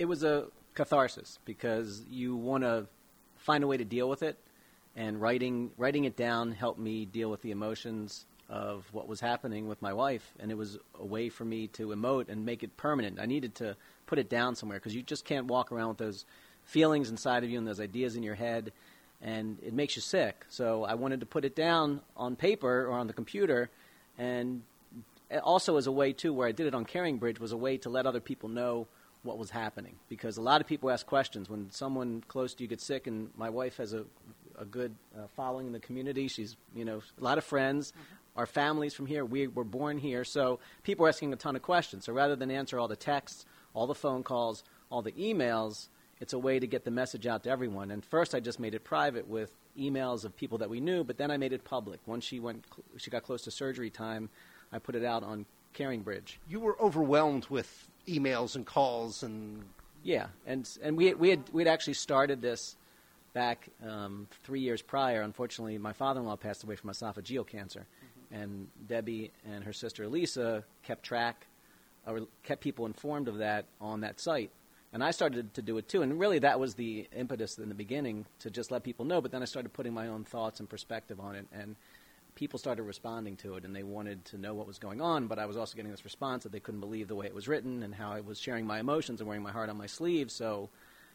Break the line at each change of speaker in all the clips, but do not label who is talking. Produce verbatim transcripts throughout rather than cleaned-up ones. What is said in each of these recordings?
it was a catharsis because you want to find a way to deal with it, and writing writing it down helped me deal with the emotions of what was happening with my wife, and it was a way for me to emote and make it permanent. I needed to put it down somewhere because you just can't walk around with those feelings inside of you and those ideas in your head, and it makes you sick. So I wanted to put it down on paper or on the computer, and also as a way, too, where I did it on CaringBridge was a way to let other people know what was happening, because a lot of people ask questions. When someone close to you gets sick, and my wife has a, a good uh, following in the community, she's, you know, a lot of friends, mm-hmm. Our family's from here, we were born here, so people are asking a ton of questions. So rather than answer all the texts, all the phone calls, all the emails, it's a way to get the message out to everyone. And first I just made it private with emails of people that we knew, but then I made it public. Once she went, she got close to surgery time, I put it out on CaringBridge.
You were overwhelmed with emails and calls and...
Yeah, and and we we had we'd actually started this back um, three years prior. Unfortunately, my father-in-law passed away from esophageal cancer, mm-hmm. and Debbie and her sister Lisa kept track, or kept people informed of that on that site. And I started to do it too, and really that was the impetus in the beginning, to just let people know. But then I started putting my own thoughts and perspective on it, and people started responding to it, and they wanted to know what was going on, but I was also getting this response that they couldn't believe the way it was written and how I was sharing my emotions and wearing my heart on my sleeve. So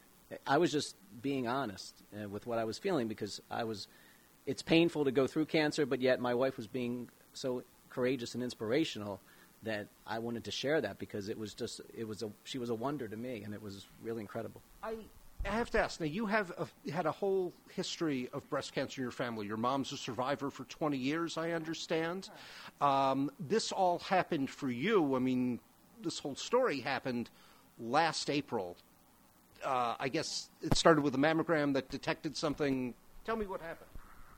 I was just being honest uh, with what I was feeling, because I was, it's painful to go through cancer, but yet my wife was being so courageous and inspirational that I wanted to share that, because it was just, it was a, she was a wonder to me, and it was really incredible.
I I have to ask, now you have a, had a whole history of breast cancer in your family. Your mom's a survivor for twenty years, I understand. Um, this all happened for you. I mean, this whole story happened last April. Uh, I guess it started with a mammogram that detected something. Tell me what happened.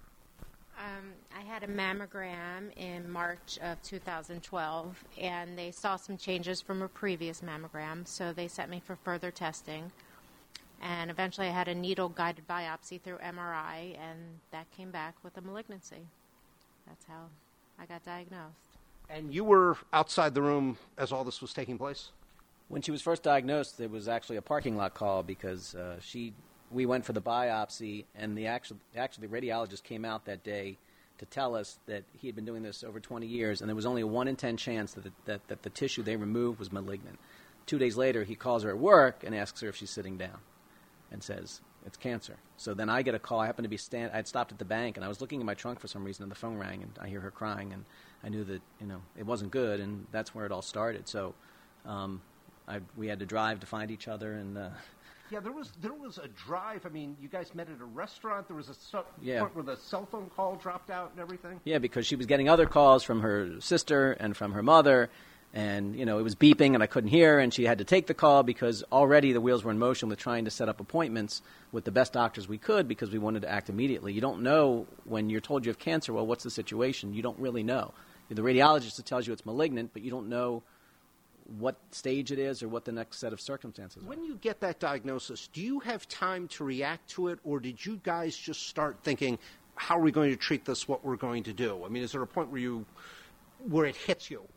Um, I had a mammogram in March of two thousand twelve, and they saw some changes from a previous mammogram, so they sent me for further testing. And eventually I had a needle-guided biopsy through M R I, and that came back with a malignancy. That's how I got diagnosed.
And you were outside the room as all this was taking place?
When she was first diagnosed, there was actually a parking lot call, because uh, she, we went for the biopsy, and the actual, actually the radiologist came out that day to tell us that he had been doing this over twenty years, and there was only a one in ten chance that the, that, that the tissue they removed was malignant. Two days later, he calls her at work and asks her if she's sitting down, and says, it's cancer. So then I get a call. I happened to be stand. I'd stopped at the bank, and I was looking in my trunk for some reason, and the phone rang, and I hear her crying, and I knew that, you know, it wasn't good, and that's where it all started. So um, I, we had to drive to find each other, and... Uh,
yeah, there was there was a drive. I mean, you guys met at a restaurant. There was a so-
yeah.
point where the cell phone call dropped out and everything.
Yeah, because she was getting other calls from her sister and from her mother, and, you know, it was beeping and I couldn't hear, and she had to take the call because already the wheels were in motion with trying to set up appointments with the best doctors we could, because we wanted to act immediately. You don't know when you're told you have cancer, well, what's the situation? You don't really know. The radiologist tells you it's malignant, but you don't know what stage it is or what the next set of circumstances are.
When you get that diagnosis, do you have time to react to it, or did you guys just start thinking, how are we going to treat this, what we're going to do? I mean, is there a point where you, where it hits you?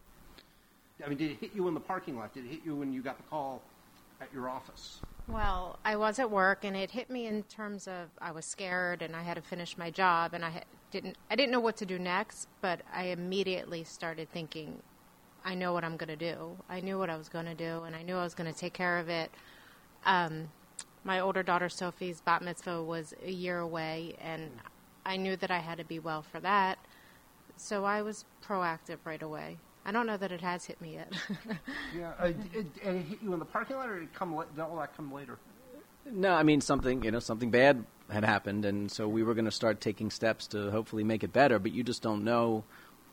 I mean, did it hit you in the parking lot? Did it hit you when you got the call at your office?
Well, I was at work, and it hit me in terms of I was scared, and I had to finish my job, and I had, didn't I didn't know what to do next, but I immediately started thinking, I know what I'm going to do. I knew what I was going to do, and I knew I was going to take care of it. Um, my older daughter, Sophie's bat mitzvah was a year away, and I knew that I had to be well for that, so I was proactive right away. I don't know that it has hit me yet.
yeah, uh, it, and it hit you in the parking lot, or did, it come la- did all that come later?
No, I mean, something, you know, something bad had happened, and so we were going to start taking steps to hopefully make it better, but you just don't know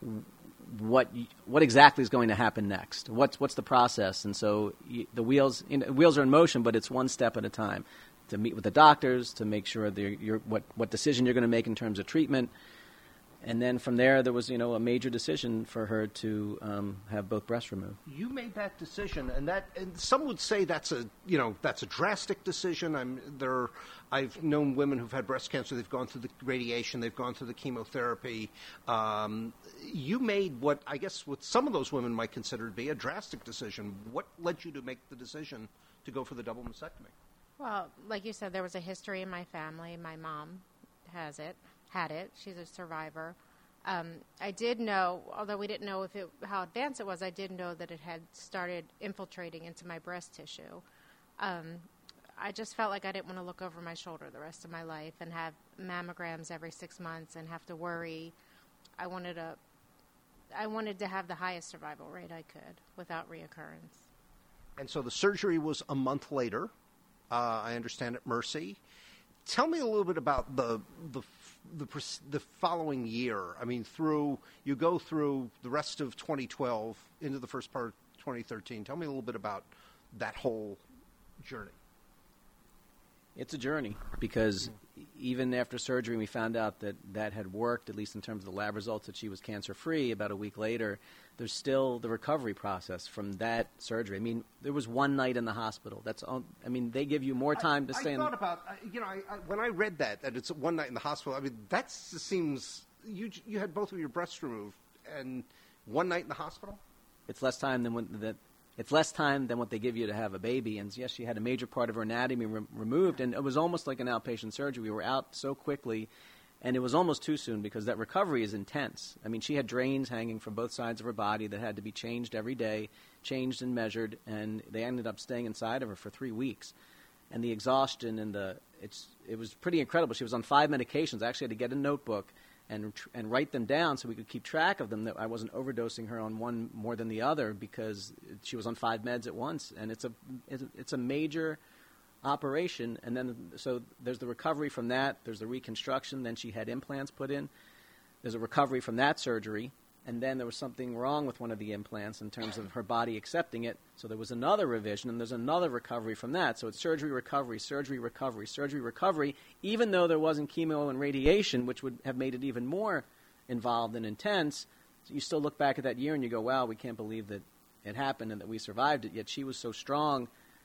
what what exactly is going to happen next. What's what's the process? And so you, the wheels you know, wheels are in motion, but it's one step at a time. To meet with the doctors, to make sure that you're, what what decision you're going to make in terms of treatment. And then from there, there was, you know, a major decision for her to um, have both breasts removed.
You made that decision, and that, and some would say that's a, you know, that's a drastic decision. I'm there. I've known women who've had breast cancer. They've gone through the radiation. They've gone through the chemotherapy. Um, you made what I guess what some of those women might consider to be a drastic decision. What led you to make the decision to go for the double mastectomy?
Well, like you said, there was a history in my family. My mom has it, had it. She's a survivor. Um, I did know, although we didn't know if it, how advanced it was, I did know that it had started infiltrating into my breast tissue. Um, I just felt like I didn't want to look over my shoulder the rest of my life and have mammograms every six months and have to worry. I wanted to, I wanted to have the highest survival rate I could without reoccurrence.
And so the surgery was a month later. Uh, I understand at Mercy. Tell me a little bit about the the the, the following year. I mean, through you go through the rest of twenty twelve into the first part of twenty thirteen. Tell me a little bit about that whole journey.
It's a journey because even after surgery, we found out that that had worked, at least in terms of the lab results, that she was cancer-free. About a week later, there's still the recovery process from that surgery. I mean, there was one night in the hospital. That's all, I mean, they give you more time to
I,
stay
I
in.
thought about, you know, I, I, when I read that, that it's one night in the hospital, I mean, that seems, you you had both of your breasts removed, and one night in the hospital?
It's less time than when that. It's less time than what they give you to have a baby. And yes, she had a major part of her anatomy re- removed, and it was almost like an outpatient surgery. We were out so quickly, and it was almost too soon because that recovery is intense. I mean, she had drains hanging from both sides of her body that had to be changed every day, changed and measured, and they ended up staying inside of her for three weeks. And the exhaustion and the it's it was pretty incredible. She was on five medications. I actually had to get a notebook and and write them down so we could keep track of them, that I wasn't overdosing her on one more than the other because she was on five meds at once. And it's a it's a, it's a major operation. And then so there's the recovery from that. There's the reconstruction. Then she had implants put in. There's a recovery from that surgery. And then there was something wrong with one of the implants in terms of her body accepting it. So there was another revision, and there's another recovery from that. So it's surgery, recovery, surgery, recovery, surgery, recovery, even though there wasn't chemo and radiation, which would have made it even more involved and intense. You still look back at that year and you go, wow, we can't believe that it happened and that we survived it. Yet she was so strong.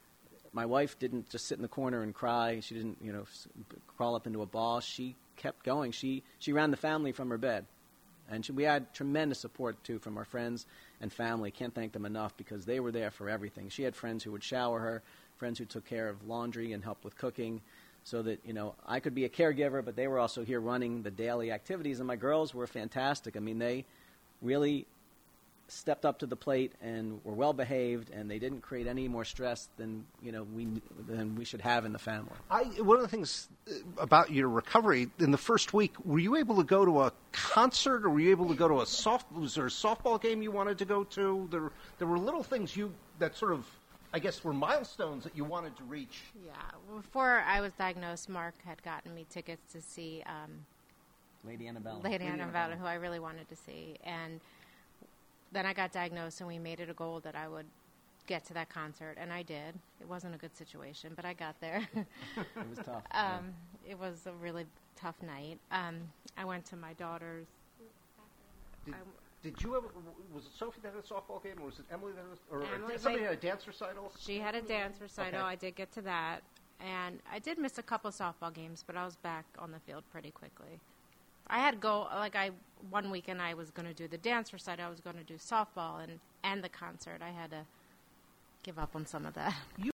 My wife didn't just sit in the corner and cry. She didn't, you know, crawl up into a ball. She kept going. She, she ran the family from her bed. And we had tremendous support, too, from our friends and family. Can't thank them enough because they were there for everything. She had friends who would shower her, friends who took care of laundry and helped with cooking so that, you know, I could be a caregiver, but they were also here running the daily activities. And my girls were fantastic. I mean, they really stepped up to the plate and were well behaved, and they didn't create any more stress than, you know, we than we should have in the family.
I, one of the things about your recovery, in the first week, were you able to go to a concert, or were you able to go to a soft? Was there a softball game you wanted to go to? There, there were little things you that sort of, I guess, were milestones that you wanted to reach.
Yeah, before I was diagnosed, Mark had gotten me tickets to see um,
Lady Annabella.
Lady Annabella, who I really wanted to see, and then I got diagnosed, and we made it a goal that I would get to that concert, and I did. It wasn't a good situation, but I got there.
It was tough.
um, yeah. It was a really tough night. Um, I went to my daughter's.
Did, did you ever? Was it Sophie that had a softball game, or was it Emily that was? Or
Emily
somebody
played,
had a dance recital?
She had a dance recital.
Okay.
I did get to that, and I did miss a couple softball games, but I was back on the field pretty quickly. I had to go, like, I one weekend I was going to do the dance recital, I was going to do softball and, and the concert. I had to give up on some of that.